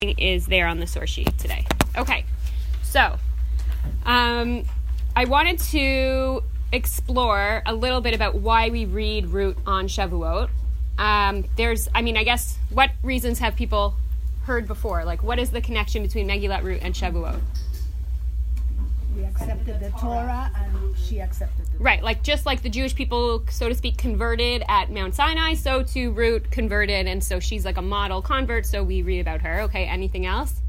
is there on the source sheet today. Okay, so I wanted to explore a little bit about why we read Ruth on Shavuot. I guess, what reasons have people heard before? Like, what is the connection between Megillat Ruth and Shavuot? We accepted the Torah and she accepted the Torah. Right, like just like the Jewish people, so to speak, converted at Mount Sinai, so too Ruth converted, and so she's like a model convert, so we read about her. Okay, anything else?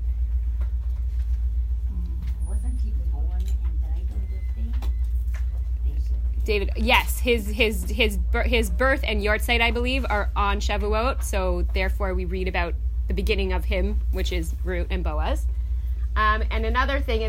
Wasn't he born and died on this day? David, yes, his birth and Yortzeit, I believe, are on Shavuot, so therefore we read about the beginning of him, which is Ruth and Boaz. And another thing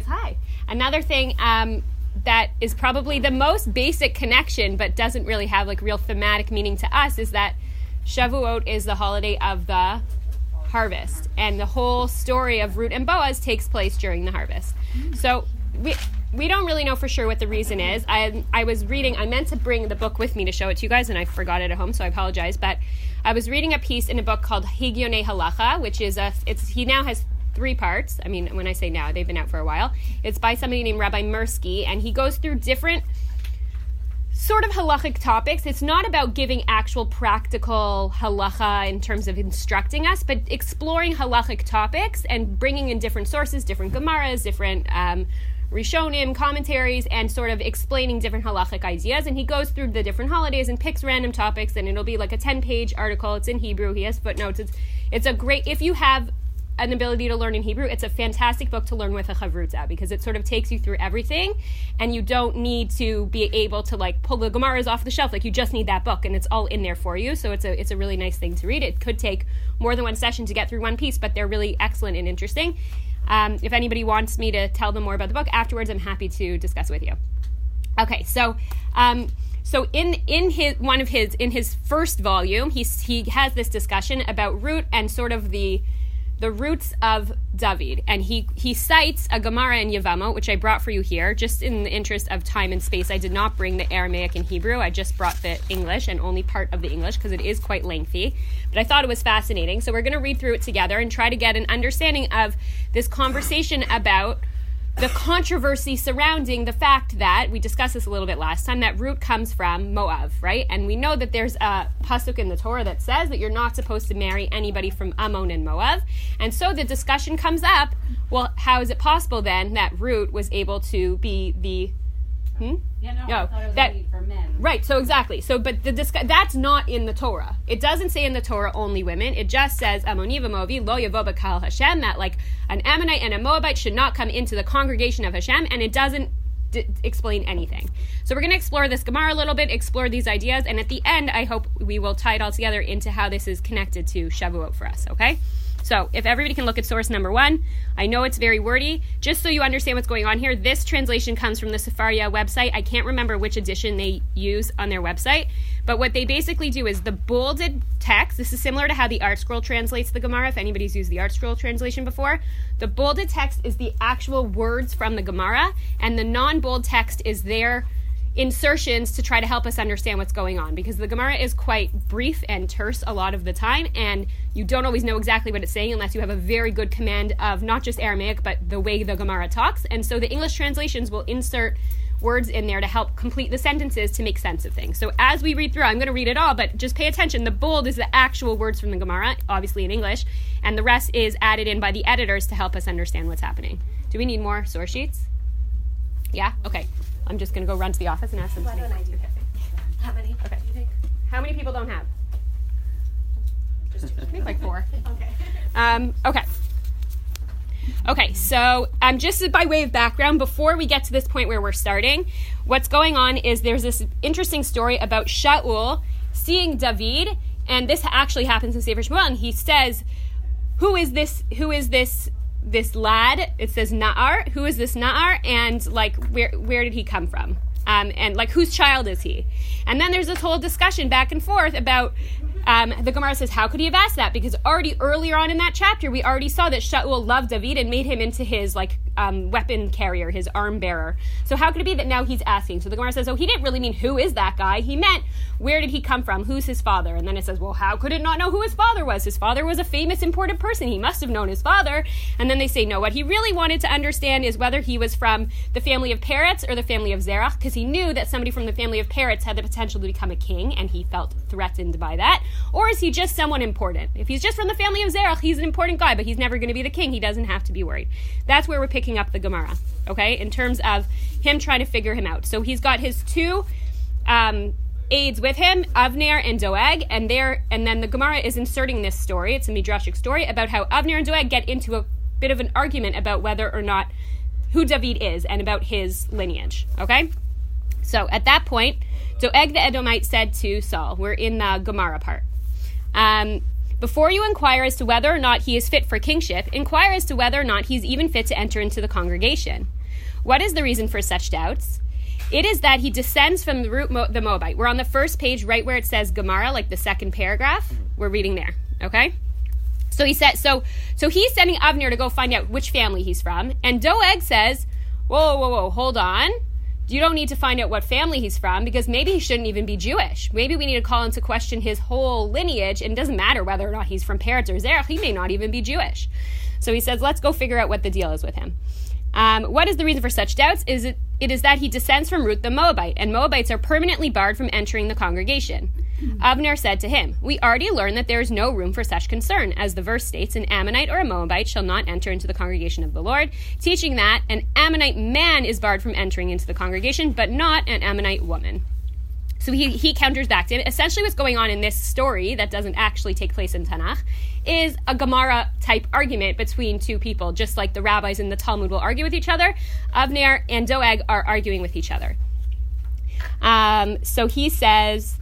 that is probably the most basic connection, but doesn't really have like real thematic meaning to us, is that Shavuot is the holiday of the harvest, and the whole story of Ruth and Boaz takes place during the harvest. So we don't really know for sure what the reason is. I was reading, I meant to bring the book with me to show it to you guys, and I forgot it at home, so I apologize, but I was reading a piece in a book called Higyonei Halacha, which is he now has 3 parts. I mean, when I say now, they've been out for a while. It's by somebody named Rabbi Mirsky, and he goes through different sort of halachic topics. It's not about giving actual practical halacha in terms of instructing us, but exploring halachic topics and bringing in different sources, different Gemaras, different Rishonim, commentaries, and sort of explaining different halachic ideas. And he goes through the different holidays and picks random topics, and it'll be like a 10-page article. It's in Hebrew. He has footnotes. It's a great, if you have an ability to learn in Hebrew, it's a fantastic book to learn with a chavruta, because it sort of takes you through everything, and you don't need to be able to like pull the Gemaras off the shelf. Like, you just need that book, and it's all in there for you. So it's a really nice thing to read. It could take more than one session to get through one piece, but they're really excellent and interesting. If anybody wants me to tell them more about the book afterwards, I'm happy to discuss with you. Okay, so in his first volume, he has this discussion about Ruth and sort of the roots of David, and he cites a Gemara in Yevamot, which I brought for you here, just in the interest of time and space. I did not bring the Aramaic and Hebrew. I just brought the English, and only part of the English, because it is quite lengthy, but I thought it was fascinating. So we're going to read through it together and try to get an understanding of this conversation about the controversy surrounding the fact that, we discussed this a little bit last time, that Ruth comes from Moab, right? And we know that there's a pasuk in the Torah that says that you're not supposed to marry anybody from Ammon and Moab. And so the discussion comes up, well, how is it possible then that Ruth was able to be the... I thought it was only for men. Right, so exactly. So, but that's not in the Torah. It doesn't say in the Torah only women. It just says, Ammoni v'Moavi lo yavo b'kahal Hashem, that like an Ammonite and a Moabite should not come into the congregation of Hashem, and it doesn't explain anything. So we're going to explore this Gemara a little bit, explore these ideas, and at the end, I hope we will tie it all together into how this is connected to Shavuot for us, okay? So if everybody can look at source number 1, I know it's very wordy. Just so you understand what's going on here, this translation comes from the Sefaria website. I can't remember which edition they use on their website, but what they basically do is the bolded text, this is similar to how the Art Scroll translates the Gemara, if anybody's used the Art Scroll translation before. The bolded text is the actual words from the Gemara, and the non-bold text is their insertions to try to help us understand what's going on, because the Gemara is quite brief and terse a lot of the time, and you don't always know exactly what it's saying unless you have a very good command of not just Aramaic, but the way the Gemara talks. And so the English translations will insert words in there to help complete the sentences to make sense of things. So as we read through, I'm going to read it all, but just pay attention. The bold is the actual words from the Gemara, obviously in English, and the rest is added in by the editors to help us understand what's happening. Do we need more source sheets? Yeah? Okay. I'm just going to go run to the office and ask them. Why don't I do that? How many do you think? How many people don't have? Just Maybe like 4. Okay. Okay, so just by way of background, before we get to this point where we're starting, what's going on is there's this interesting story about Shaul seeing David, and this actually happens in Sefer Shmuel, and he says, who is this lad? It says Na'ar. Who is this Na'ar? And like, where did he come from? And like, whose child is he? And then there's this whole discussion back and forth about, the Gemara says, how could he have asked that? Because already earlier on in that chapter, we already saw that Shaul loved David and made him into his like weapon carrier, his arm bearer. So how could it be that now he's asking? So the Gemara says, oh, he didn't really mean who is that guy. He meant where did he come from? Who's his father? And then it says, well, how could it not know who his father was? His father was a famous, important person. He must have known his father. And then they say, no, what he really wanted to understand is whether he was from the family of Peretz or the family of Zerach, because he knew that somebody from the family of Peretz had the potential to become a king, and he felt threatened by that. Or is he just someone important? If he's just from the family of Zerach, he's an important guy, but he's never going to be the king. He doesn't have to be worried. That's where we're picking up the Gemara, okay, in terms of him trying to figure him out. So he's got his two aides with him, Avner and Doeg, and then the Gemara is inserting this story. It's a midrashic story about how Avner and Doeg get into a bit of an argument about whether or not who David is and about his lineage, okay? So at that point, Doeg the Edomite said to Saul, we're in the Gemara part, before you inquire as to whether or not he is fit for kingship, inquire as to whether or not he's even fit to enter into the congregation. What is the reason for such doubts? It is that he descends from the root the Moabite. We're on the first page right where it says Gemara, like the second paragraph. We're reading there, okay? So he said, so he's sending Avner to go find out which family he's from, and Doeg says, whoa, hold on. You don't need to find out what family he's from, because maybe he shouldn't even be Jewish. Maybe we need to call into question his whole lineage, and it doesn't matter whether or not he's from Peretz or Zerach. He may not even be Jewish. So he says, let's go figure out what the deal is with him. What is the reason for such doubts? It is that he descends from Ruth the Moabite, and Moabites are permanently barred from entering the congregation. Avner said to him, we already learned that there is no room for such concern, as the verse states, an Ammonite or a Moabite shall not enter into the congregation of the Lord, teaching that an Ammonite man is barred from entering into the congregation, but not an Ammonite woman. So he counters back to him. Essentially what's going on in this story that doesn't actually take place in Tanakh is a Gemara-type argument between two people, just like the rabbis in the Talmud will argue with each other. Avner and Doeg are arguing with each other. So he says,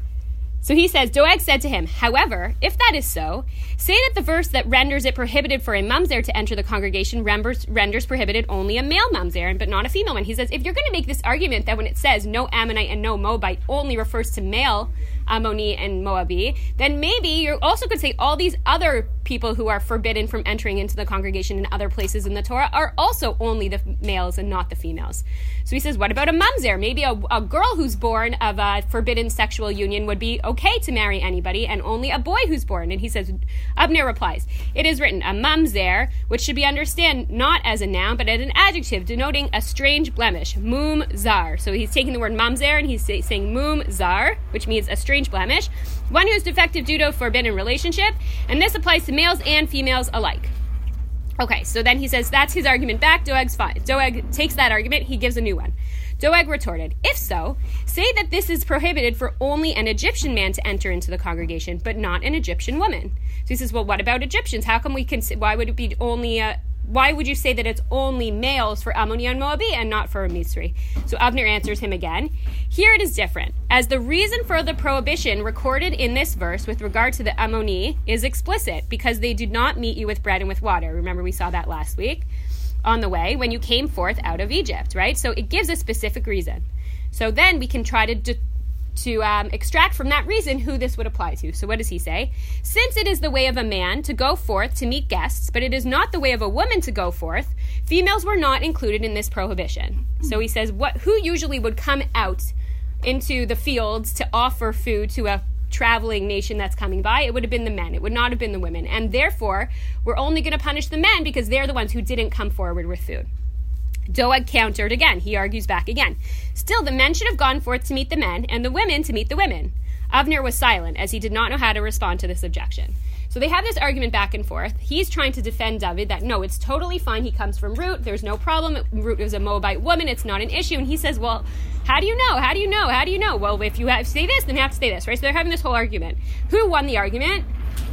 Doeg said to him, however, if that is so, say that the verse that renders it prohibited for a mamzer to enter the congregation renders prohibited only a male mamzer, but not a female one. He says, if you're going to make this argument that when it says no Ammonite and no Moabite only refers to male Ammoni and Moabi, then maybe you also could say all these other people who are forbidden from entering into the congregation in other places in the Torah are also only the males and not the females. So he says, what about a mamzer? Maybe a girl who's born of a forbidden sexual union would be okay to marry anybody, and only a boy who's born. And he says, Avner replies, it is written, a mamzer, which should be understood not as a noun, but as an adjective denoting a strange blemish, mum zar. So he's taking the word mamzer and he's saying mum zar, which means a strange blemish, one who is defective due to a forbidden relationship, and this applies to males and females alike. Okay, so then he says that's his argument back. Doeg's fine. Doeg takes that argument. He gives a new one. Doeg retorted, if so, say that this is prohibited for only an Egyptian man to enter into the congregation, but not an Egyptian woman. So he says, well, what about Egyptians? How come why would it be only why would you say that it's only males for Ammoni and Moabi and not for a Mitzri? So Avner answers him again. Here it is different, as the reason for the prohibition recorded in this verse with regard to the Ammoni is explicit, because they did not meet you with bread and with water. Remember, we saw that last week on the way when you came forth out of Egypt, right? So it gives a specific reason. So then we can try to extract from that reason who this would apply to. So what does he say? Since it is the way of a man to go forth to meet guests, but it is not the way of a woman to go forth, females were not included in this prohibition. So he says, who usually would come out into the fields to offer food to a traveling nation that's coming by? It would have been the men. It would not have been the women. And therefore, we're only going to punish the men because they're the ones who didn't come forward with food. Doeg countered again. He argues back again. Still, the men should have gone forth to meet the men, and the women to meet the women. Avner was silent, as he did not know how to respond to this objection. So they have this argument back and forth. He's trying to defend David that, no, it's totally fine. He comes from Ruth. There's no problem. Ruth is a Moabite woman. It's not an issue. And he says, well, how do you know? How do you know? How do you know? Well, if you say this, then you have to say this, right? So they're having this whole argument. Who won the argument?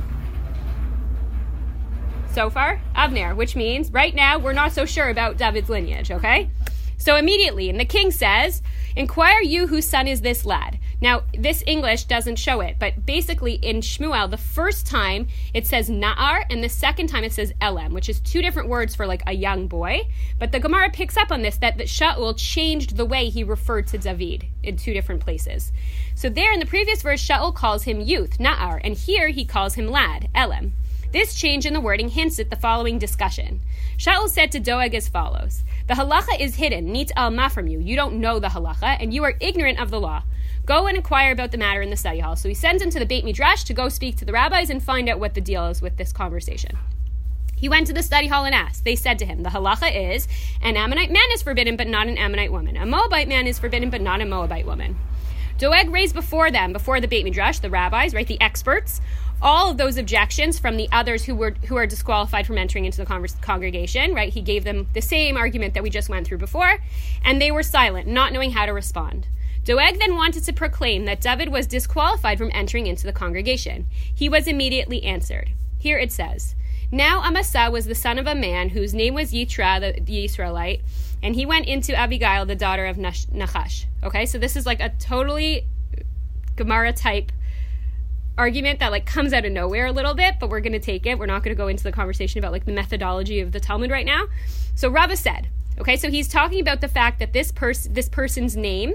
So far, Avner, which means right now we're not so sure about David's lineage, okay? So immediately, and the king says, inquire you whose son is this lad. Now, this English doesn't show it, but basically in Shmuel, the first time it says Na'ar, and the second time it says Elem, which is two different words for like a young boy. But the Gemara picks up on this, that Shaul changed the way he referred to David in two different places. So there in the previous verse, Shaul calls him youth, Na'ar, and here he calls him lad, Elem. This change in the wording hints at the following discussion. Shaul said to Doeg as follows: the halacha is hidden, nit alma from you. You don't know the halacha, and you are ignorant of the law. Go and inquire about the matter in the study hall. So he sends him to the Beit Midrash to go speak to the rabbis and find out what the deal is with this conversation. He went to the study hall and asked. They said to him, the halacha is, an Ammonite man is forbidden, but not an Ammonite woman. A Moabite man is forbidden, but not a Moabite woman. Doeg raised before them, before the Beit Midrash, the rabbis, right, the experts, all of those objections from the others who are disqualified from entering into the congregation, right? He gave them the same argument that we just went through before, and they were silent, not knowing how to respond. Doeg then wanted to proclaim that David was disqualified from entering into the congregation. He was immediately answered. Here it says, now Amasa was the son of a man whose name was Yitra, the Israelite, and he went into Abigail, the daughter of Nachash. Okay, so this is like a totally Gemara type argument that like comes out of nowhere a little bit, but we're going to take it. We're not going to go into the conversation about like the methodology of the Talmud right now. So Rava said, okay, so he's talking about the fact that this person's name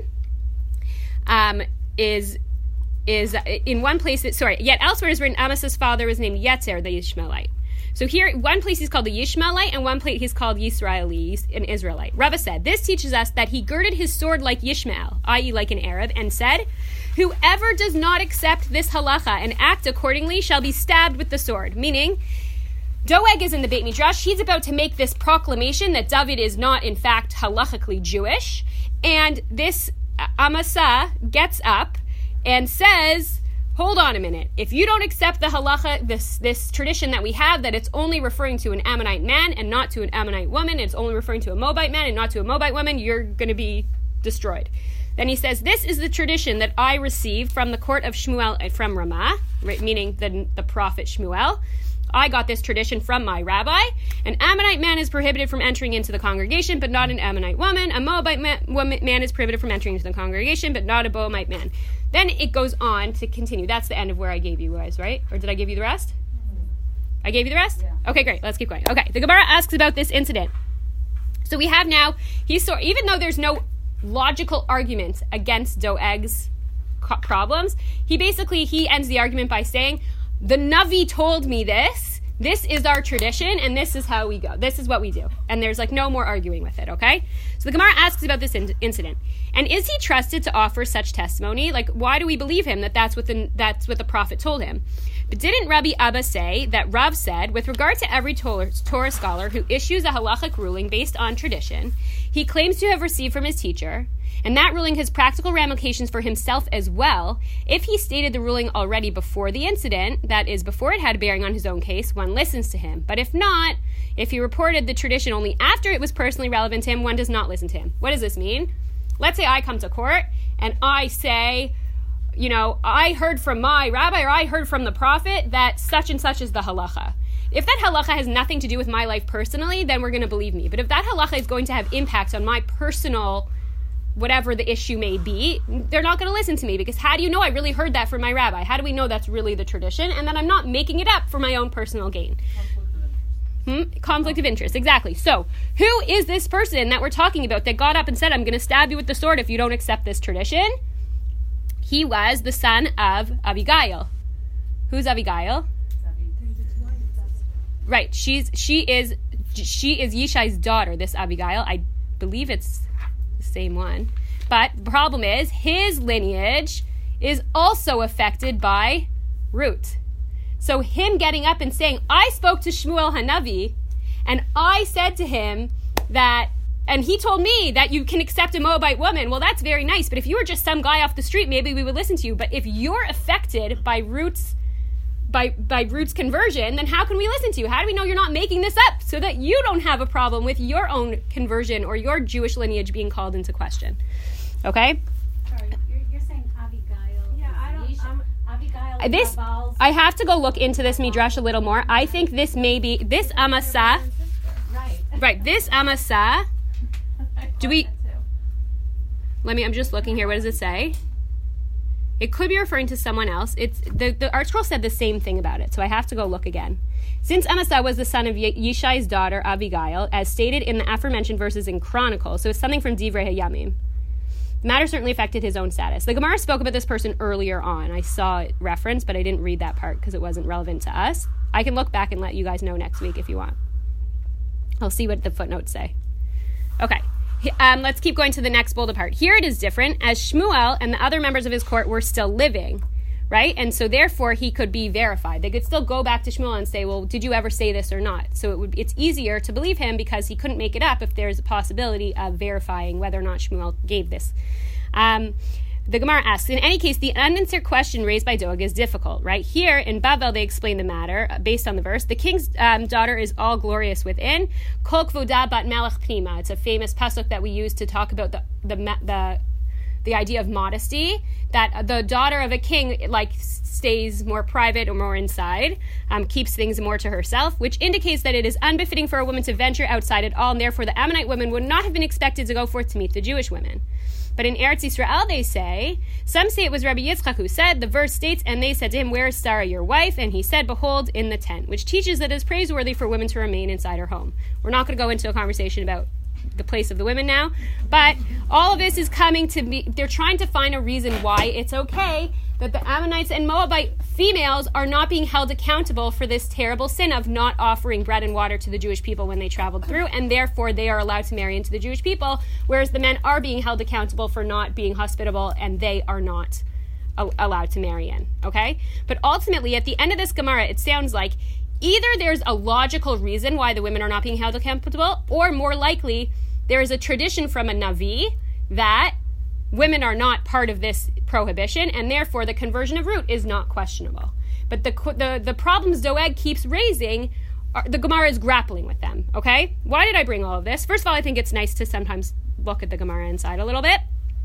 is in one place, yet elsewhere is written Amasa's father was named Yetzer, the Ishmaelite. So here, one place he's called the Yishmaelite, and one place he's called Yisraeli, an Israelite. Rava said, this teaches us that he girded his sword like Yishmael, i.e. like an Arab, and said, whoever does not accept this halacha and act accordingly shall be stabbed with the sword. Meaning, Doeg is in the Beit Midrash. He's about to make this proclamation that David is not, in fact, halachically Jewish. And this Amasa gets up and says, hold on a minute. If you don't accept the halacha, this tradition that we have, that it's only referring to an Ammonite man and not to an Ammonite woman, it's only referring to a Moabite man and not to a Moabite woman, you're going to be destroyed. Then he says, this is the tradition that I received from the court of Shmuel, from Ramah, right, meaning the prophet Shmuel. I got this tradition from my rabbi. An Ammonite man is prohibited from entering into the congregation, but not an Ammonite woman. A Moabite man is prohibited from entering into the congregation, but not a Moabite man. Then it goes on to continue. That's the end of where I gave you guys, right? Or did I give you the rest? I gave you the rest? Yeah. Okay, great. Let's keep going. Okay, the Gemara asks about this incident. So we have now, even though there's no logical argument against Doeg's problems, he ends the argument by saying, the Navi told me this is our tradition, and this is how we go. This is what we do. And there's like no more arguing with it, okay? So the Gemara asks about this incident. And is he trusted to offer such testimony? Like, why do we believe him that that's what the prophet told him? But didn't Rabbi Abba say that Rav said, with regard to every Torah scholar who issues a halachic ruling based on tradition, he claims to have received from his teacher, and that ruling has practical ramifications for himself as well. If he stated the ruling already before the incident, that is, before it had a bearing on his own case, one listens to him. But if not, if he reported the tradition only after it was personally relevant to him, one does not listen to him. What does this mean? Let's say I come to court and I say, I heard from my rabbi or I heard from the prophet that such and such is the halacha. If that halacha has nothing to do with my life personally, then we're going to believe me. But if that halacha is going to have impact on my personal, whatever the issue may be, they're not going to listen to me, because how do you know I really heard that from my rabbi? How do we know that's really the tradition and that I'm not making it up for my own personal gain? Conflict of interest, exactly. So, who is this person that we're talking about that got up and said, I'm going to stab you with the sword if you don't accept this tradition? He was the son of Abigail. Who's Abigail? Right, she is Yishai's daughter, this Abigail. I believe it's the same one. But the problem is, his lineage is also affected by Ruth. So him getting up and saying, I spoke to Shmuel Hanavi, and I said to him that, and he told me that you can accept a Moabite woman. Well, that's very nice, but if you were just some guy off the street, maybe we would listen to you. But if you're affected by Ruth's conversion, then how can we listen to you? How do we know you're not making this up so that you don't have a problem with your own conversion or your Jewish lineage being called into question? Okay? Sorry, you're saying Abigail. Yeah, Abigail. This, I have to go look into this midrash a little more. I think this may be, this Amasa. Right, this Amasa. I'm just looking here. What does it say? It could be referring to someone else. It's the Art Scroll said the same thing about it, so I have to go look again. Since Amasa was the son of Yishai's daughter, Abigail, as stated in the aforementioned verses in Chronicles, so it's something from Divrei Hayamim. The matter certainly affected his own status. The Gemara spoke about this person earlier on. I saw it referenced, but I didn't read that part because it wasn't relevant to us. I can look back and let you guys know next week if you want. I'll see what the footnotes say. Okay. Let's keep going to the next bolded part. Here it is different, as Shmuel and the other members of his court were still living, right? And so therefore he could be verified. They could still go back to Shmuel and say, well, did you ever say this or not? So it's easier to believe him because he couldn't make it up if there's a possibility of verifying whether or not Shmuel gave this. The Gemara asks, in any case, the unanswered question raised by Doeg is difficult, right? Here in Bavel, they explain the matter based on the verse. The king's daughter is all glorious within. Kol kvoda bat melech pnima. It's a famous pasuk that we use to talk about the idea of modesty, that the daughter of a king stays more private or more inside, keeps things more to herself, which indicates that it is unbefitting for a woman to venture outside at all, and therefore the Ammonite women would not have been expected to go forth to meet the Jewish women. But in Eretz Yisrael, some say it was Rabbi Yitzchak who said, the verse states, and they said to him, where is Sarah, your wife? And he said, behold, in the tent, which teaches that it is praiseworthy for women to remain inside her home. We're not going to go into a conversation about the place of the women now, but all of this is coming to be, they're trying to find a reason why it's okay that the Ammonites and Moabite females are not being held accountable for this terrible sin of not offering bread and water to the Jewish people when they traveled through, and therefore they are allowed to marry into the Jewish people, whereas the men are being held accountable for not being hospitable, and they are not allowed to marry in, okay? But ultimately, at the end of this Gemara, it sounds like either there's a logical reason why the women are not being held accountable, or more likely, there is a tradition from a Navi that women are not part of this prohibition, and therefore the conversion of Ruth is not questionable. But the problems Doeg keeps raising, the Gemara is grappling with them, okay? Why did I bring all of this? First of all, I think it's nice to sometimes look at the Gemara inside a little bit.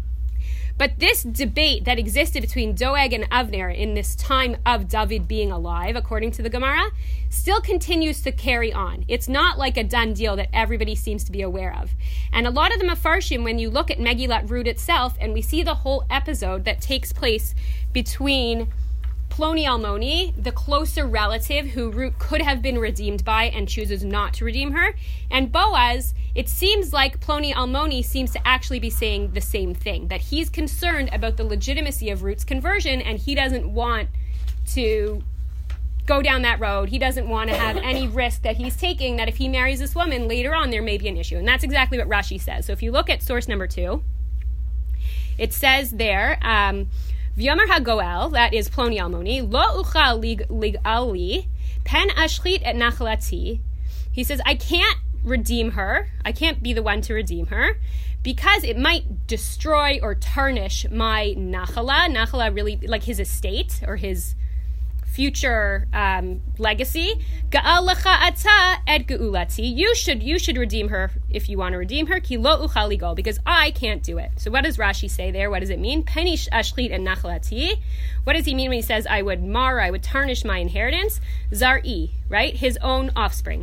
But this debate that existed between Doeg and Avner in this time of David being alive, according to the Gemara, still continues to carry on. It's not like a done deal that everybody seems to be aware of. And a lot of the Mefarshim, when you look at Megillat Ruth itself, and we see the whole episode that takes place between Ploni Almoni, the closer relative who Ruth could have been redeemed by and chooses not to redeem her, and Boaz, it seems like Ploni Almoni seems to actually be saying the same thing, that he's concerned about the legitimacy of Ruth's conversion and he doesn't want to go down that road. He doesn't want to have any risk that he's taking, that if he marries this woman later on there may be an issue. And that's exactly what Rashi says. So if you look at source number 2, it says there, V'yomer HaGoel, that is Ploni Almoni, lo uchal lig'ali, pen ashchit et nachalati. He says, I can't redeem her. I can't be the one to redeem her because it might destroy or tarnish my nachala. Nachala really like his estate or his future legacy. Ga'al lecha ata et geulati. You should redeem her if you want to redeem her. Ki lo uchal ligol, because I can't do it. So what does Rashi say there? What does it mean? Penish ashchit et nachalati. What does he mean when he says I would tarnish my inheritance? Zar'i, right? His own offspring.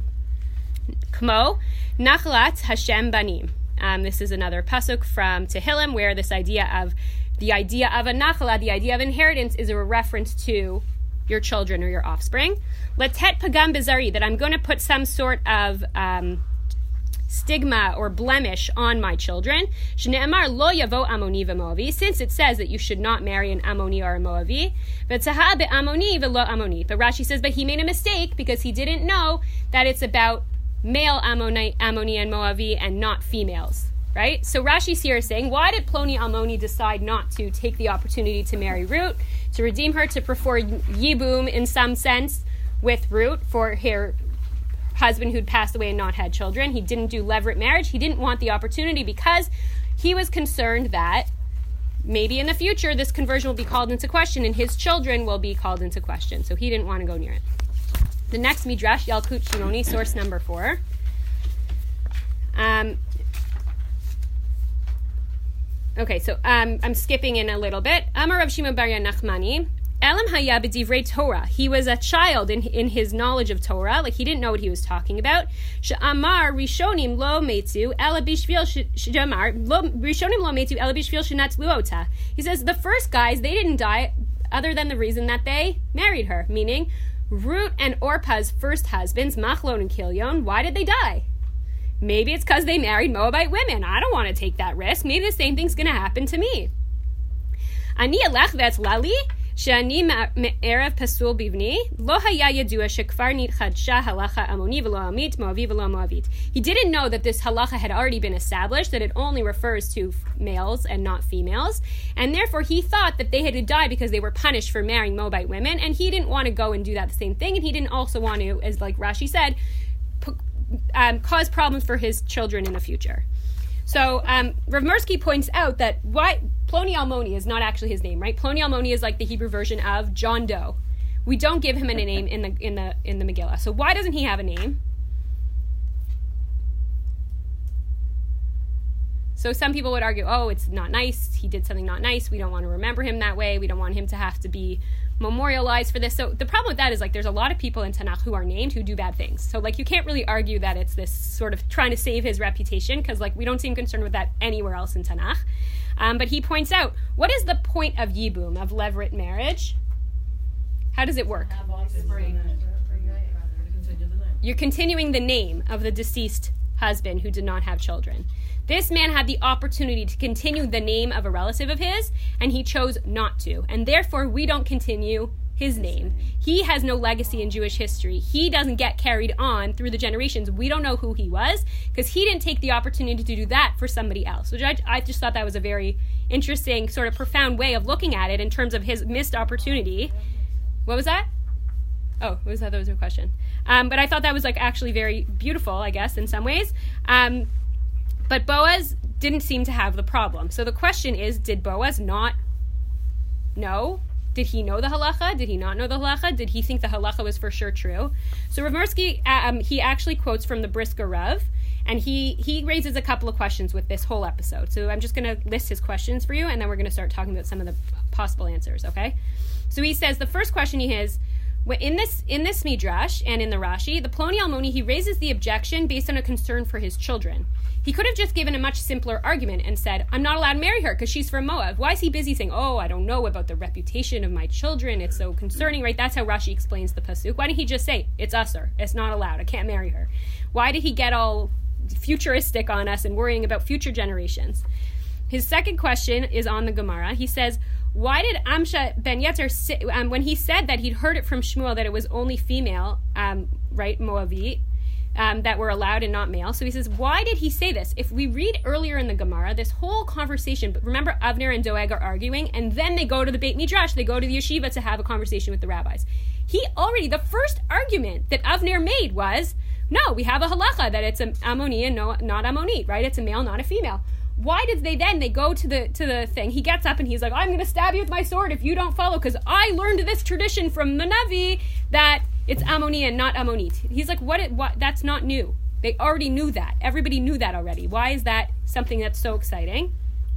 Kmo nachalat Hashem banim. This is another pasuk from Tehillim where this idea of a nachala, the idea of inheritance, is a reference to your children or your offspring. Letet pagam bezari, that I'm going to put some sort of stigma or blemish on my children. Shne'emar lo yavo Amoni v'Moavi, since it says that you should not marry an Ammoni or a Moavi. V'tzaha be'Amoni v'lo Ammoni. But Rashi says, but he made a mistake because he didn't know that it's about male Ammoni and Moavi and not females, right? So Rashi's here saying, why did Ploni Almoni decide not to take the opportunity to marry Ruth, to redeem her, to perform Yibum in some sense with Ruth for her husband who'd passed away and not had children? He didn't do levirate marriage. He didn't want the opportunity because he was concerned that maybe in the future this conversion will be called into question and his children will be called into question. So he didn't want to go near it. The next Midrash, Yalkut Shimoni, source number 4. Okay, so I'm skipping in a little bit. Amar Rav Shimon bar Nachmani, Elam haya b'divrei Torah. He was a child in his knowledge of Torah, like he didn't know what he was talking about. She'amar rishonim lo metu ela bishvil she'amar rishonim lo metu ela bishvil shenatlu ota. He says the first guys, they didn't die other than the reason that they married her, meaning Ruth and Orpah's first husbands, Machlon and Kilion, why did they die? Maybe it's because they married Moabite women. I don't want to take that risk. Maybe the same thing's going to happen to me. Ani elech ve'etzlali שאני מערב פסול בבני, לא היה ידוע שכבר נתחדשה הלכה עמוני ולא עמית, מואבי ולא מואבית. He didn't know that this halacha had already been established, that it only refers to males and not females, and therefore he thought that they had to die because they were punished for marrying Moabite women, and he didn't want to go and do that the same thing, and he didn't also want to, as like Rashi said, cause problems for his children in the future. So Rav Mirsky points out that why Ploni Almoni is not actually his name, right? Ploni Almoni is like the Hebrew version of John Doe. We don't give him a name in the Megillah. So why doesn't he have a name? So some people would argue, oh, it's not nice. He did something not nice. We don't want to remember him that way. We don't want him to have to be memorialized for this. So the problem with that is, like, there's a lot of people in Tanakh who are named who do bad things. So, like, you can't really argue that it's this sort of trying to save his reputation, because, like, we don't seem concerned with that anywhere else in Tanakh. But he points out, what is the point of Yibum, of Levirate marriage? How does it work? You're continuing the name of the deceased husband who did not have children. This man had the opportunity to continue the name of a relative of his, and he chose not to. And therefore, we don't continue his name. He has no legacy in Jewish history. He doesn't get carried on through the generations. We don't know who he was, because he didn't take the opportunity to do that for somebody else, which I just thought that was a very interesting, sort of profound way of looking at it in terms of his missed opportunity. What was that? Oh, that was your question. But I thought that was, like, actually very beautiful, I guess, in some ways. But Boaz didn't seem to have the problem. So the question is, did Boaz not know? Did he know the halacha? Did he not know the halacha? Did he think the halacha was for sure true? So Rav Mirsky, he actually quotes from the Brisker Rav, and he raises a couple of questions with this whole episode. So I'm just going to list his questions for you, and then we're going to start talking about some of the possible answers, okay? So he says, the first question he has, in this Midrash and in the Rashi, the Ploni Almoni, he raises the objection based on a concern for his children. He could have just given a much simpler argument and said, I'm not allowed to marry her because she's from Moab. Why is he busy saying, oh, I don't know about the reputation of my children, it's so concerning, right? That's how Rashi explains the pasuk. Why didn't he just say, it's usher, it's not allowed, I can't marry her? Why did he get all futuristic on us and worrying about future generations? His second question is on the Gemara. He says, why did Amsha ben Yetzer say, when he said that he'd heard it from Shmuel that it was only female, right, Moabite, that were allowed and not male. So he says, why did he say this? If we read earlier in the Gemara, this whole conversation, but remember Avner and Doeg are arguing, and then they go to the Beit Midrash, they go to the yeshiva to have a conversation with the rabbis. The first argument that Avner made was, no, we have a halacha that it's an Ammoni and not Ammonite, right? It's a male, not a female. Why did they go to the thing? He gets up and he's like, I'm going to stab you with my sword if you don't follow, because I learned this tradition from the Navi that it's Ammoni and not Ammonite. He's like, what? That's not new. They already knew that. Everybody knew that already. Why is that something that's so exciting?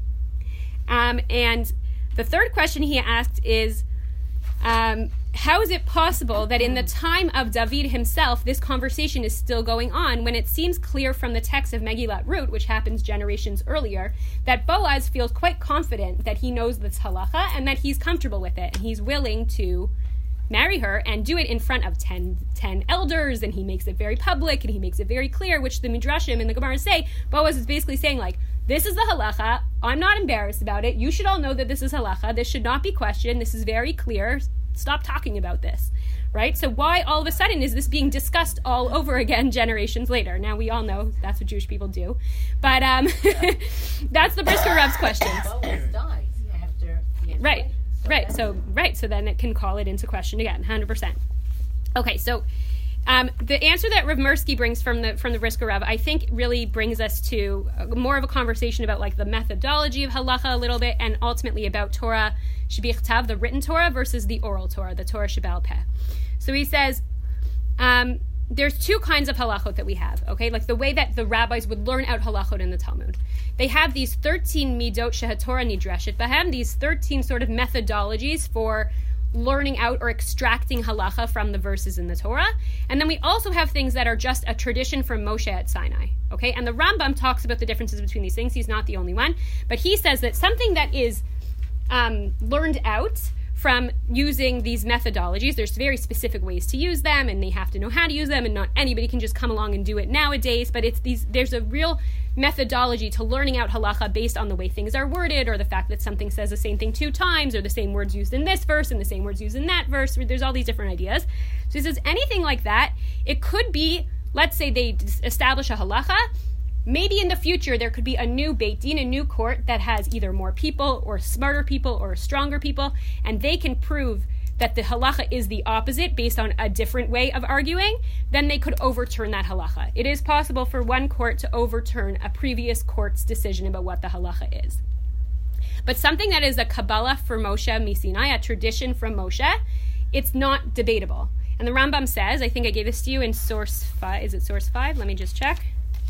And the third question he asked is, how is it possible that in the time of David himself, this conversation is still going on when it seems clear from the text of Megillat Rut, which happens generations earlier, that Boaz feels quite confident that he knows this halacha and that he's comfortable with it, and he's willing to marry her and do it in front of 10 elders, and he makes it very public and he makes it very clear, which the Midrashim and the Gemara say. Boaz is basically saying, like, this is the halacha, I'm not embarrassed about it, you should all know that this is halacha, this should not be questioned, this is very clear, stop talking about this, right? So why all of a sudden is this being discussed all over again generations later? Now we all know that's what Jewish people do, but that's the Brisker Rav's question. Boaz dies after he has Right. wedded. So then it can call it into question again, 100%. Okay, so the answer that Rav Mirsky brings from the Brisker Rav, I think, really brings us to more of a conversation about, like, the methodology of halacha a little bit, and ultimately about Torah Shebichtav, the written Torah, versus the oral Torah, the Torah Sheba'al Peh. So he says, there's two kinds of halachot that we have, okay? Like the way that the rabbis would learn out halachot in the Talmud. They have these 13 midot shehatorah nidreshet bahem, these 13 sort of methodologies for learning out or extracting halacha from the verses in the Torah. And then we also have things that are just a tradition from Moshe at Sinai, okay? And the Rambam talks about the differences between these things. He's not the only one. But he says that something that is learned out from using these methodologies. There's very specific ways to use them, and they have to know how to use them, and not anybody can just come along and do it nowadays, but there's a real methodology to learning out halacha based on the way things are worded, or the fact that something says the same thing 2 times, or the same words used in this verse and the same words used in that verse. There's all these different ideas. So he says anything like that, it could be, let's say they establish a halacha, maybe in the future there could be a new Beit Din, a new court that has either more people or smarter people or stronger people, and they can prove that the halacha is the opposite based on a different way of arguing, then they could overturn that halacha. It is possible for one court to overturn a previous court's decision about what the halacha is. But something that is a Kabbalah for Moshe Misinai, a tradition from Moshe, it's not debatable. And the Rambam says, I think I gave this to you in source 5. Is it source 5? Let me just check.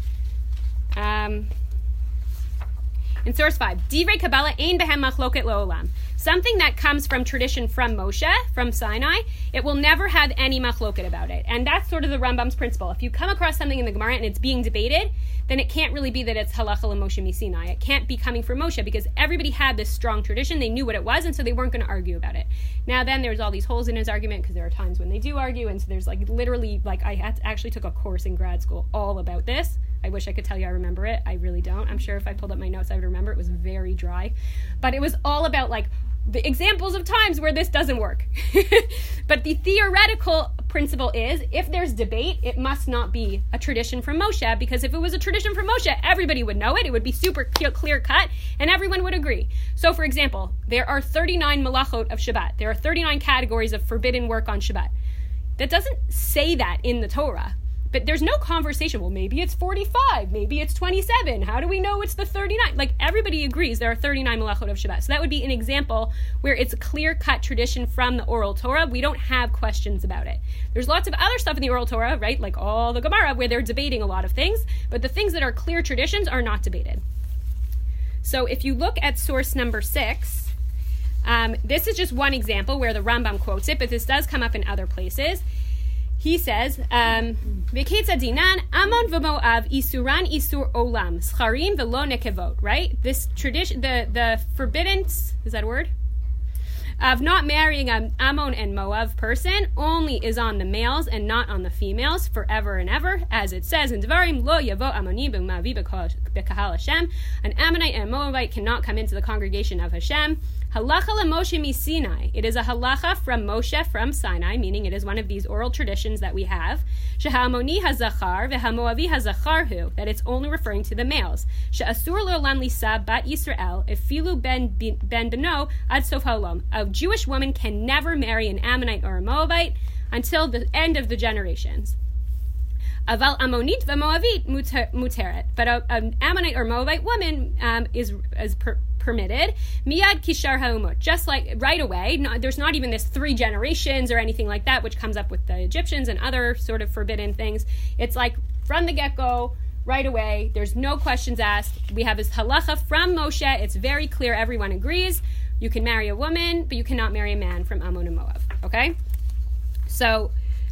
In source 5, Divrei Kabbalah ein behem machloket lo'olam. Something that comes from tradition from Moshe, from Sinai, it will never have any machloket about it. And that's sort of the Rambam's principle. If you come across something in the Gemara and it's being debated, then it can't really be that it's halacha l'Moshe miSinai. It can't be coming from Moshe because everybody had this strong tradition. They knew what it was, and so they weren't going to argue about it. Now then, there's all these holes in his argument because there are times when they do argue, and so there's literally, I actually took a course in grad school all about this. I wish I could tell you I remember it. I really don't. I'm sure if I pulled up my notes, I would remember. It was very dry. But it was all about, the examples of times where this doesn't work. But the theoretical principle is, if there's debate, it must not be a tradition from Moshe, because if it was a tradition from Moshe, everybody would know it. It would be super clear cut, and everyone would agree. So, for example, there are 39 malachot of Shabbat. There are 39 categories of forbidden work on Shabbat. That doesn't say that in the Torah. But there's no conversation, well, maybe it's 45, maybe it's 27, how do we know it's the 39? Everybody agrees there are 39 malachot of Shabbat. So that would be an example where it's a clear-cut tradition from the oral Torah. We don't have questions about it. There's lots of other stuff in the oral Torah, right, like all the Gemara, where they're debating a lot of things, but the things that are clear traditions are not debated. So if you look at source number 6, this is just one example where the Rambam quotes it, but this does come up in other places. He says, "V'ketza dinan Amon v'Moav isuran isur olam scharim v'lo nekevot." Right? This tradition, the forbidden, is that a word? Of not marrying an Ammon and Moab person only is on the males and not on the females forever and ever, as it says in Devarim, Lo yavo Ammoni b'Moavi b'kahal Hashem. An Ammonite and a Moabite cannot come into the congregation of Hashem. Halacha l'Moshe miSinai. It is a halacha from Moshe from Sinai, meaning it is one of these oral traditions that we have. She'ha'amoni hazachar v'ha'moavi hazacharhu. That it's only referring to the males. She'asur le'olam lisa bat Yisrael efilu ben beno ad sof ha'olam. A Jewish woman can never marry an Ammonite or a Moabite until the end of the generations. Aval Ammonit v'Moavit muteret. But an Ammonite or Moabite woman is permitted. Miyad kishar ha'umot. Just like right away, there's not even this 3 generations or anything like that, which comes up with the Egyptians and other sort of forbidden things. It's like from the get-go, right away, there's no questions asked. We have this halacha from Moshe. It's very clear. Everyone agrees. You can marry a woman, but you cannot marry a man from Ammon and Moab. Okay? So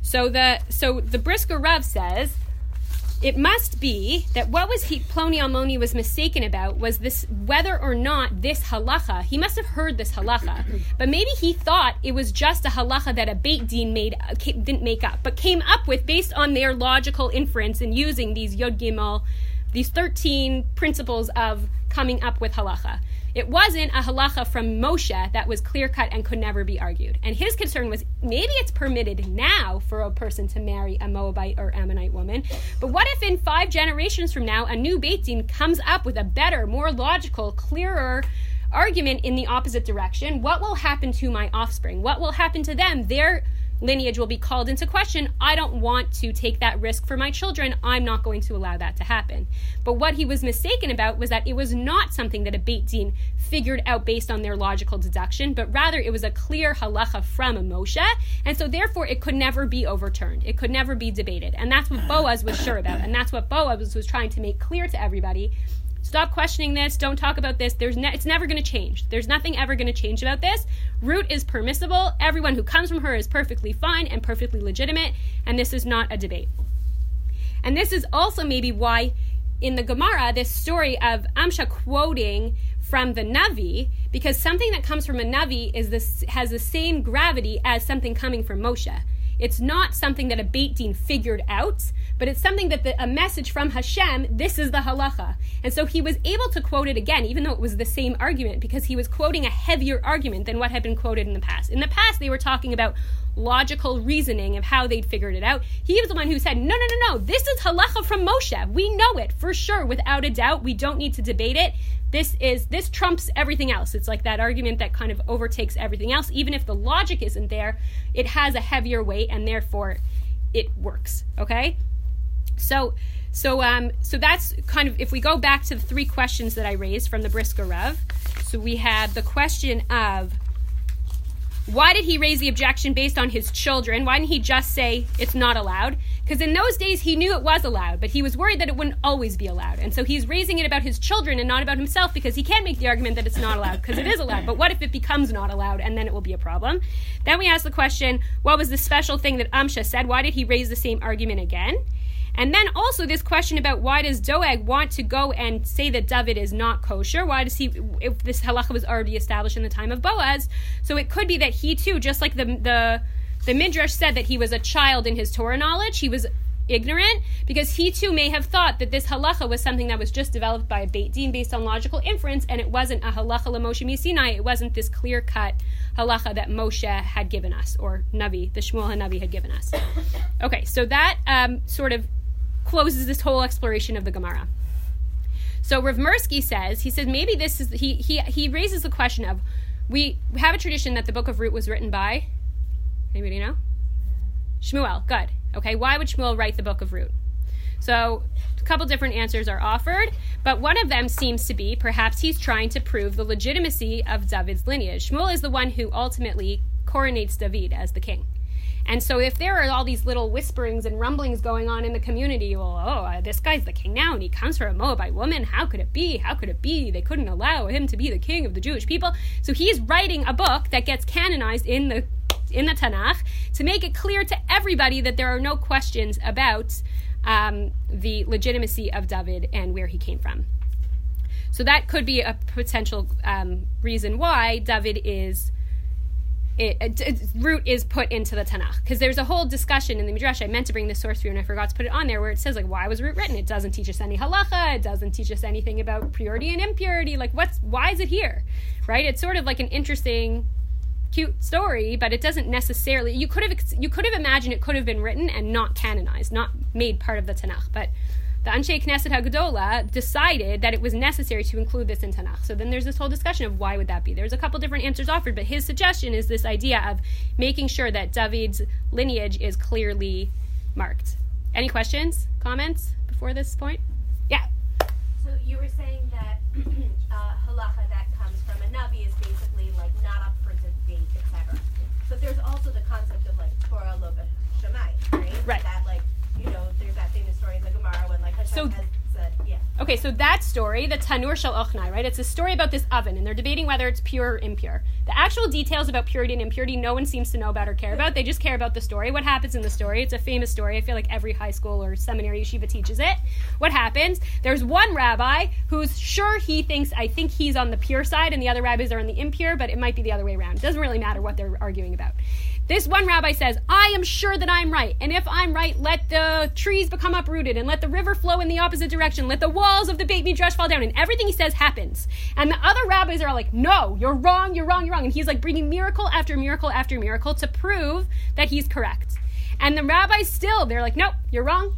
the Brisker Rav says it must be that what was Ploni Almoni was mistaken about was this, whether or not this halacha, he must have heard this halacha, but maybe he thought it was just a halacha that a Beit Din didn't make up, but came up with based on their logical inference and using these Yod Gimel, these 13 principles of coming up with halacha. It wasn't a halacha from Moshe that was clear-cut and could never be argued. And his concern was, maybe it's permitted now for a person to marry a Moabite or Ammonite woman, but what if in 5 generations from now, a new Beit Din comes up with a better, more logical, clearer argument in the opposite direction? What will happen to my offspring? What will happen to them? Their lineage will be called into question. I don't want to take that risk for my children. I'm not going to allow that to happen. But what he was mistaken about was that it was not something that a Beit Din figured out based on their logical deduction, but rather it was a clear halacha from a Moshe, and so therefore it could never be overturned. It could never be debated. And that's what Boaz was sure about, and that's what Boaz was trying to make clear to everybody. Stop questioning this. Don't talk about this. It's never going to change. There's nothing ever going to change about this. Ruth is permissible. Everyone who comes from her is perfectly fine and perfectly legitimate, and this is not a debate. And this is also maybe why in the Gemara, this story of Amsha quoting from the Navi, because something that comes from a Navi has the same gravity as something coming from Moshe. It's not something that a Beit Din figured out, but it's something that a message from Hashem, this is the halacha. And so he was able to quote it again, even though it was the same argument, because he was quoting a heavier argument than what had been quoted in the past. In the past, they were talking about logical reasoning of how they'd figured it out. He was the one who said, no, this is halacha from Moshe. We know it for sure, without a doubt. We don't need to debate it. This trumps everything else. It's like that argument that kind of overtakes everything else. Even if the logic isn't there, it has a heavier weight, and therefore it works. Okay? So that's kind of, if we go back to the 3 questions that I raised from the Brisker Rav. So we had the question of, why did he raise the objection based on his children? Why didn't he just say it's not allowed? Because in those days he knew it was allowed, but he was worried that it wouldn't always be allowed. And so he's raising it about his children and not about himself, because he can't make the argument that it's not allowed, because it is allowed. But what if it becomes not allowed, and then it will be a problem? Then we asked the question, what was the special thing that Amsha said? Why did he raise the same argument again? And then also this question about, why does Doeg want to go and say that David is not kosher? Why does he, if this halacha was already established in the time of Boaz? So it could be that he too, just like the Midrash said that he was a child in his Torah knowledge, he was ignorant, because he too may have thought that this halacha was something that was just developed by a Beit Din based on logical inference, and it wasn't a halacha l'Moshe Sinai. It wasn't this clear-cut halacha that Moshe had given us, or Navi, the Shmuel HaNavi had given us. Okay, so that sort of closes this whole exploration of the Gemara. So Rav Mirsky says, maybe this is, he raises the question of, we have a tradition that the book of Ruth was written by, anybody know? Shmuel, good. Okay, why would Shmuel write the book of Ruth? So a couple different answers are offered, but one of them seems to be, perhaps he's trying to prove the legitimacy of David's lineage. Shmuel is the one who ultimately coronates David as the king. And so if there are all these little whisperings and rumblings going on in the community, well, this guy's the king now, and he comes from a Moabite woman, how could it be? How could it be? They couldn't allow him to be the king of the Jewish people. So he's writing a book that gets canonized in the Tanakh to make it clear to everybody that there are no questions about the legitimacy of David and where he came from. So that could be a potential reason why David is... Root is put into the Tanakh, because there's a whole discussion in the Midrash. I meant to bring the source for you and I forgot to put it on there, where it says, like, why was Root written? It doesn't teach us any halacha, it doesn't teach us anything about purity and impurity. Like, why is it here? Right? It's sort of like an interesting, cute story, but it doesn't necessarily, you could have imagined it could have been written and not canonized, not made part of the Tanakh, but the Anshe Knesset HaGedola decided that it was necessary to include this in Tanakh. So then there's this whole discussion of why would that be. There's a couple different answers offered, but his suggestion is this idea of making sure that David's lineage is clearly marked. Any questions, comments before this point? Yeah. So you were saying that halacha that comes from a Navi is basically like not up for debate, etc. But there's also the concept of like Torah lo b'Shamai, right? Right. That like, there's that famous story in the Gemara when like Hashem has said, yeah. Okay, so that story, the Tanur Shel Ochnai, right? It's a story about this oven, and they're debating whether it's pure or impure. The actual details about purity and impurity, no one seems to know about or care about. They just care about the story. What happens in the story? It's a famous story. I feel like every high school or seminary yeshiva teaches it. What happens? There's one rabbi who's sure I think he's on the pure side, and the other rabbis are on the impure, but it might be the other way around. It doesn't really matter what they're arguing about. This one rabbi says, I am sure that I'm right, and if I'm right, let the trees become uprooted, and let the river flow in the opposite direction, let the walls of the Beit Midrash fall down, and everything he says happens. And the other rabbis are like, no, you're wrong, and he's like bringing miracle after miracle after miracle to prove that he's correct. And the rabbis still, they're like, nope, you're wrong.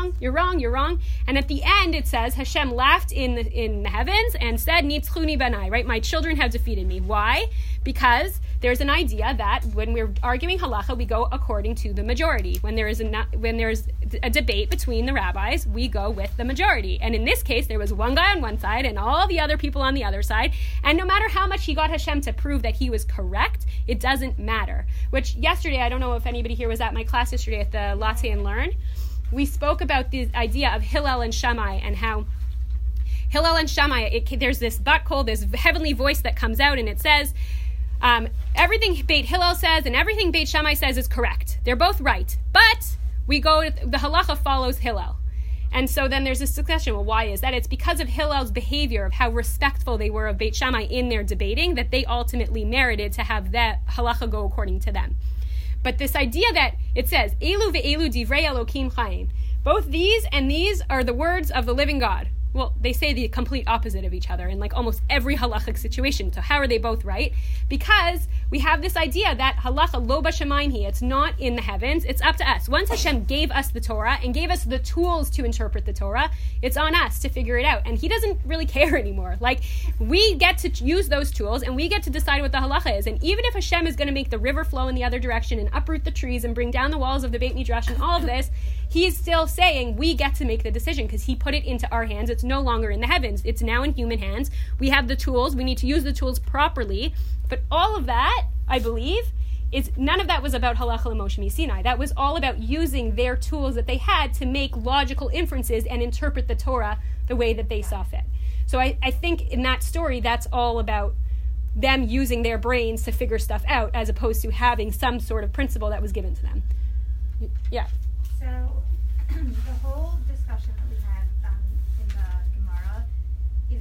And at the end, it says, Hashem laughed in the heavens and said, Nitzchuni banai, right? My children have defeated me. Why? Because there's an idea that when we're arguing halacha, we go according to the majority. When there's a debate between the rabbis, we go with the majority. And in this case, there was one guy on one side and all the other people on the other side. And no matter how much he got Hashem to prove that he was correct, it doesn't matter. Which yesterday, I don't know if anybody here was at my class yesterday at the Latte and Learn, we spoke about the idea of Hillel and Shammai and how Hillel and Shammai, there's this bat kol, this heavenly voice that comes out and it says, everything Beit Hillel says and everything Beit Shammai says is correct. They're both right. But the halacha follows Hillel. And so then there's this discussion, well, why is that? It's because of Hillel's behavior, of how respectful they were of Beit Shammai in their debating, that they ultimately merited to have that halacha go according to them. But this idea that it says, Elu ve'elu divrei Elokim chaim, both these and these are the words of the living God. Well, they say the complete opposite of each other in like almost every halachic situation. So how are they both right? Because we have this idea that halacha lo b'shamayim hi, it's not in the heavens, it's up to us. Once Hashem gave us the Torah and gave us the tools to interpret the Torah, it's on us to figure it out. And he doesn't really care anymore. Like, we get to use those tools and we get to decide what the halacha is. And even if Hashem is going to make the river flow in the other direction and uproot the trees and bring down the walls of the Beit Midrash and all of this, he's still saying we get to make the decision because he put it into our hands. It's no longer in the heavens. It's now in human hands. We have the tools. We need to use the tools properly. But all of that, I believe, is none of that was about halacha l'Moshe Sinai. That was all about using their tools that they had to make logical inferences and interpret the Torah the way that they saw fit. So I think in that story, that's all about them using their brains to figure stuff out as opposed to having some sort of principle that was given to them. Yeah. So the whole discussion that we had in the Gemara is,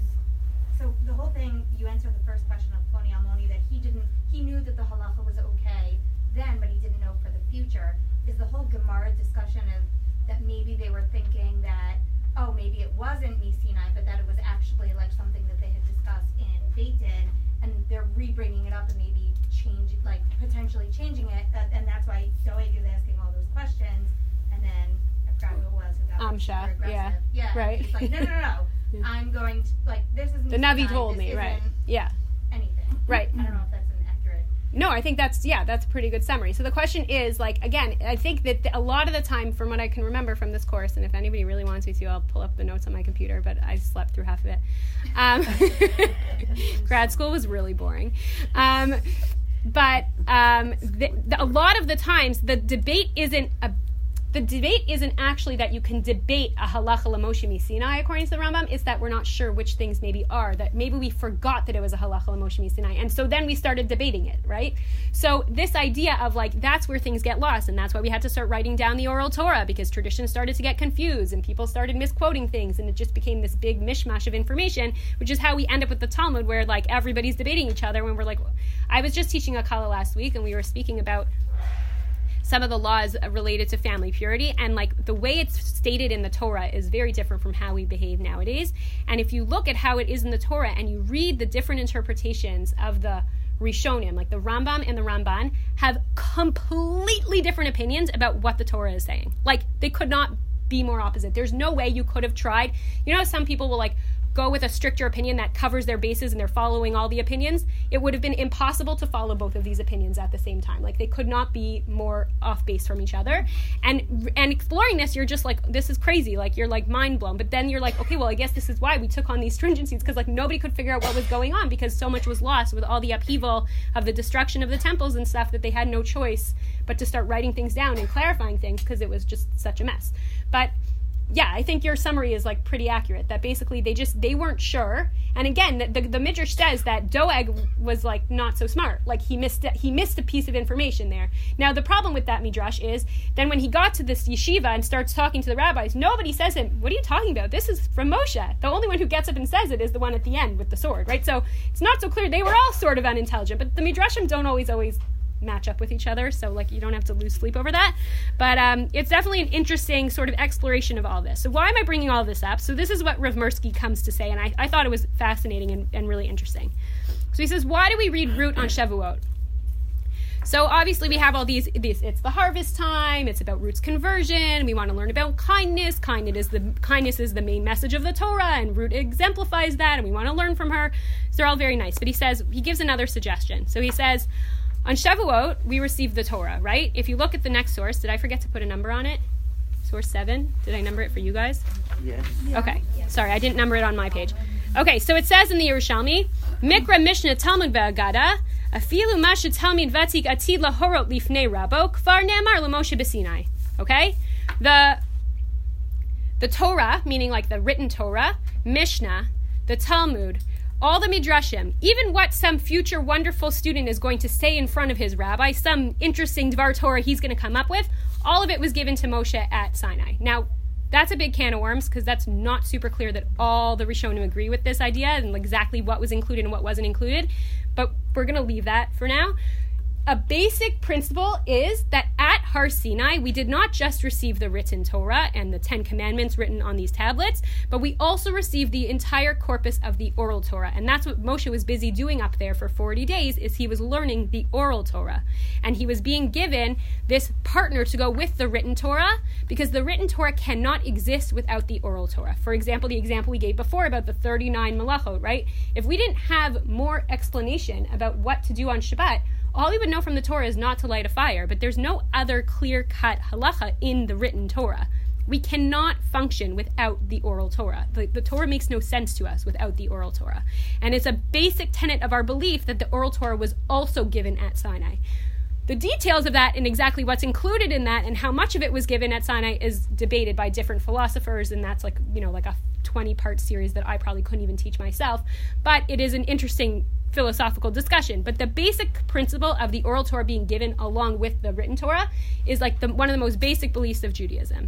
so the whole thing, you answered the first question of Ploni Almoni, that he knew that the halacha was okay then, but he didn't know for the future. Is the whole Gemara discussion of that maybe they were thinking that, oh, maybe it wasn't Sinai, but that it was actually like something that they had discussed in Beit Din, and they're re-bringing it up and maybe potentially changing it, and that's why Doeg is asking all those questions. And then I forgot who it was who got Amsha, super aggressive. yeah. Right. He's like, no. I'm going to, this isn't the Navi Sinai, told this me, right? isn't Yeah. anything. Right. I don't know if that's an accurate. No, I think that's a pretty good summary. So the question is, again, I think that a lot of the time, from what I can remember from this course, and if anybody really wants me to, I'll pull up the notes on my computer, but I slept through half of it. Grad school was really boring. But a lot of the times, the debate isn't actually that you can debate a halacha l'Moshe Sinai according to the Rambam. It's that we're not sure which things maybe are, that maybe we forgot that it was a halacha l'Moshe Sinai, and so then we started debating it, right? So this idea of that's where things get lost, and that's why we had to start writing down the oral Torah, because tradition started to get confused and people started misquoting things, and it just became this big mishmash of information, which is how we end up with the Talmud, where everybody's debating each other when we're I was just teaching a kala last week, and we were speaking about some of the laws related to family purity, and the way it's stated in the Torah is very different from how we behave nowadays. And if you look at how it is in the Torah and you read the different interpretations of the Rishonim, the Rambam and the Ramban, have completely different opinions about what the Torah is saying. They could not be more opposite. There's no way you could have tried. You know, some people will go with a stricter opinion that covers their bases and they're following all the opinions. It would have been impossible to follow both of these opinions at the same time. They could not be more off base from each other. And exploring this, you're just this is crazy. You're mind blown. But then you're okay, well, I guess this is why we took on these stringencies, because nobody could figure out what was going on, because so much was lost with all the upheaval of the destruction of the temples and stuff, that they had no choice but to start writing things down and clarifying things, because it was just such a mess. But yeah, I think your summary is pretty accurate, that basically they weren't sure. And again, the Midrash says that Doeg was not so smart. He missed a piece of information there. Now the problem with that Midrash is then when he got to this yeshiva and starts talking to the rabbis, nobody says to him, what are you talking about? This is from Moshe. The only one who gets up and says it is the one at the end with the sword, right? So it's not so clear. They were all sort of unintelligent, but the Midrashim don't always match up with each other, so you don't have to lose sleep over that. But it's definitely an interesting sort of exploration of all this. So why am I bringing all this up? So this is what Rav Mirsky comes to say, and I thought it was fascinating and really interesting. So he says, why do we read Ruth on Shavuot? So obviously we have all these, it's the harvest time, it's about Ruth's conversion, we want to learn about kindness. Kindness is the main message of the Torah, and Ruth exemplifies that, and we want to learn from her. So they're all very nice. But he gives another suggestion. So he says, on Shavuot, we receive the Torah, right? If you look at the next source, did I forget to put a number on it? Source 7. Did I number it for you guys? Yes. Okay. Sorry, I didn't number it on my page. Okay, so it says in the Yerushalmi, Mikra Mishnah Talmud Ve'agada, Afilu Masha Talmid Vatik Atid Lahorot Lifnei Rabo, Kvar Ne'amar L'Moshe B'Sinai. Okay? The Torah, meaning the written Torah, Mishnah, the Talmud, all the Midrashim, even what some future wonderful student is going to say in front of his rabbi, some interesting Dvar Torah he's going to come up with, all of it was given to Moshe at Sinai. Now, that's a big can of worms because that's not super clear that all the Rishonim agree with this idea and exactly what was included and what wasn't included. But we're going to leave that for now. A basic principle is that at Har Sinai, we did not just receive the written Torah and the 10 Commandments written on these tablets, but we also received the entire corpus of the oral Torah. And that's what Moshe was busy doing up there for 40 days, is he was learning the oral Torah. And he was being given this partner to go with the written Torah, because the written Torah cannot exist without the oral Torah. For example, the example we gave before about the 39 Malachot, right? If we didn't have more explanation about what to do on Shabbat, all we would know from the Torah is not to light a fire, but there's no other clear-cut halacha in the written Torah. We cannot function without the oral Torah. The Torah makes no sense to us without the oral Torah. And it's a basic tenet of our belief that the oral Torah was also given at Sinai. The details of that and exactly what's included in that and how much of it was given at Sinai is debated by different philosophers, and that's like a 20-part series that I probably couldn't even teach myself. But it is an interesting philosophical discussion. But the basic principle of the oral Torah being given along with the written Torah is like one of the most basic beliefs of Judaism.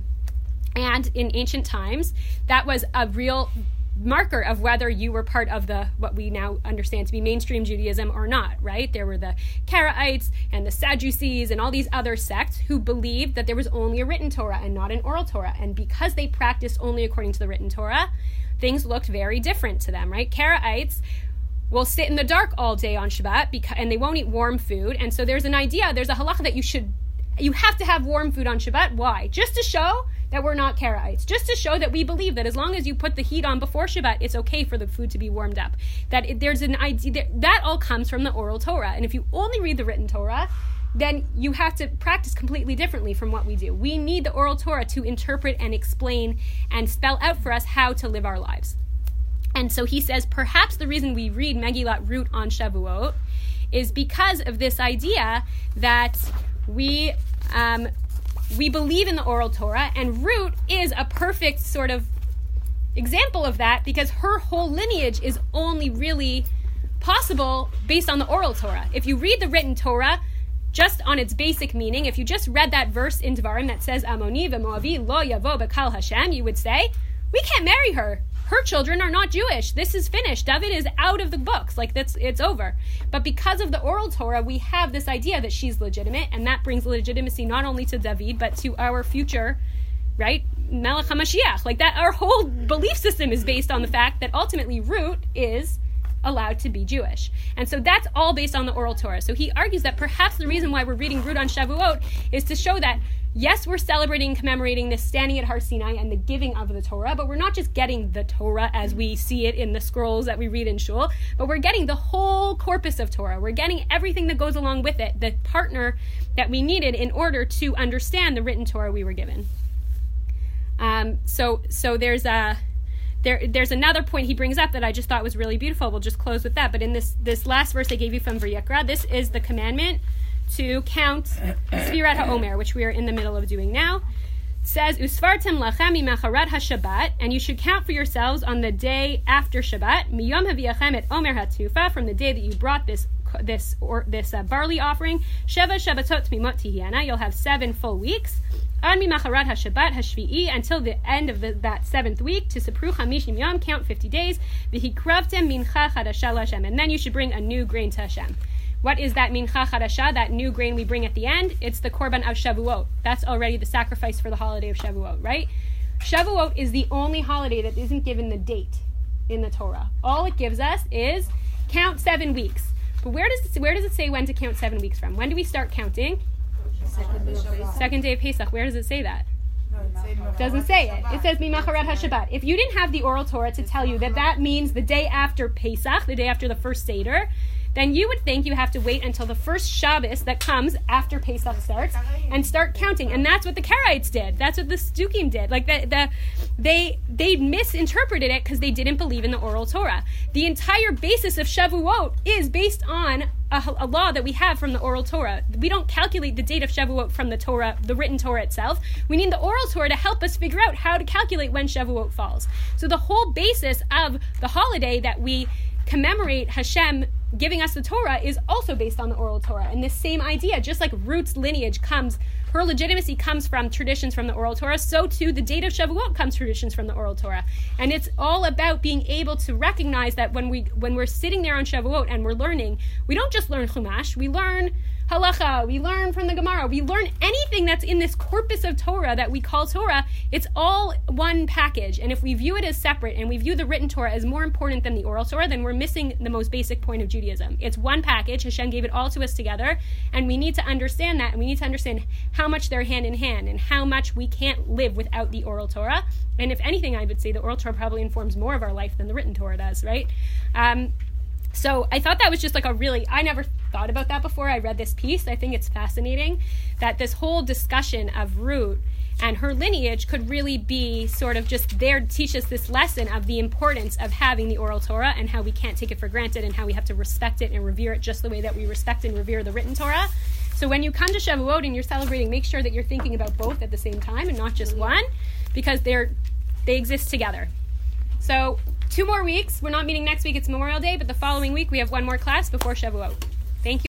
And in ancient times, that was a real marker of whether you were part of what we now understand to be mainstream Judaism or not, right? There were the Karaites and the Sadducees and all these other sects who believed that there was only a written Torah and not an oral Torah. And because they practiced only according to the written Torah, things looked very different to them, right? Karaites will sit in the dark all day on Shabbat and they won't eat warm food. And so there's a halacha that you have to have warm food on Shabbat. Why? Just to show that we're not Karaites. Just to show that we believe that as long as you put the heat on before Shabbat, it's okay for the food to be warmed up. There's an idea that all comes from the oral Torah. And if you only read the written Torah, then you have to practice completely differently from what we do. We need the oral Torah to interpret and explain and spell out for us how to live our lives. And so he says, perhaps the reason we read Megillat Rut on Shavuot is because of this idea that we believe in the oral Torah, and Rut is a perfect sort of example of that because her whole lineage is only really possible based on the oral Torah. If you read the written Torah just on its basic meaning, if you just read that verse in Devarim that says, Amoni v'Moavi lo yavo b'kal Hashem, you would say, we can't marry her. Her children are not Jewish. This is finished. David is out of the books. It's over. But because of the oral Torah, we have this idea that she's legitimate, and that brings legitimacy not only to David, but to our future, right, Melech HaMashiach. That our whole belief system is based on the fact that ultimately Rut is allowed to be Jewish. And so that's all based on the oral Torah. So he argues that perhaps the reason why we're reading Rut on Shavuot is to show that yes, we're celebrating and commemorating this standing at Har Sinai and the giving of the Torah, but we're not just getting the Torah as we see it in the scrolls that we read in Shul, but we're getting the whole corpus of Torah. We're getting everything that goes along with it, the partner that we needed in order to understand the written Torah we were given. So there's another point he brings up that I just thought was really beautiful. We'll just close with that. But in this last verse I gave you from Vayikra, this is the commandment to count Sfirat HaOmer, which we are in the middle of doing now. It says, Usfartem lachem imacharat HaShabbat, and you should count for yourselves on the day after Shabbat, miyom haviachem et Omer HaTufa, from the day that you brought this barley offering, Sheva Shabbatot Tmimot Tihiana, you'll have 7 full weeks. Ad mimacharat HaShabbat HaShvi'i, until the end of that 7th week, to Sepru Chamishim Yom, count 50 days, V'hikravtem mincha chadasha l'Hashem, and then you should bring a new grain to Hashem. What is that mincha chadasha, that new grain we bring at the end? It's the korban of Shavuot. That's already the sacrifice for the holiday of Shavuot, right? Shavuot is the only holiday that isn't given the date in the Torah. All it gives us is count 7 weeks. But where does it say when to count 7 weeks from? When do we start counting? Second day of Pesach. Where does it say that? It doesn't say it. It says mimacharat HaShabbat. If you didn't have the oral Torah to tell you that means the day after Pesach, the day after the first Seder, then you would think you have to wait until the first Shabbos that comes after Pesach starts and start counting. And that's what the Karaites did. That's what the Stukim did. They misinterpreted it because they didn't believe in the oral Torah. The entire basis of Shavuot is based on a law that we have from the oral Torah. We don't calculate the date of Shavuot from the Torah, the written Torah itself. We need the oral Torah to help us figure out how to calculate when Shavuot falls. So the whole basis of the holiday that we commemorate Hashem giving us the Torah is also based on the oral Torah. And this same idea, just like Ruth's lineage comes, her legitimacy comes from traditions from the oral Torah, so too the date of Shavuot comes traditions from the oral Torah. And it's all about being able to recognize that when we're sitting there on Shavuot and we're learning, we don't just learn Chumash, we learn halacha, we learn from the Gemara, we learn anything that's in this corpus of Torah that we call Torah. It's all one package. And if we view it as separate and we view the written Torah as more important than the oral Torah, then we're missing the most basic point of Judaism. It's one package. Hashem gave it all to us together, and we need to understand that, and we need to understand how much they're hand in hand and how much we can't live without the oral Torah. And if anything, I would say the oral Torah probably informs more of our life than the written Torah does, right? So I thought that was just like I never thought about that before I read this piece. I think it's fascinating that this whole discussion of Ruth and her lineage could really be sort of just there to teach us this lesson of the importance of having the oral Torah and how we can't take it for granted and how we have to respect it and revere it just the way that we respect and revere the written Torah. So when you come to Shavuot and you're celebrating, make sure that you're thinking about both at the same time and not just one, because they exist together. So 2 more weeks. We're not meeting next week. It's Memorial Day, but the following week we have one more class before Shavuot. Thank you.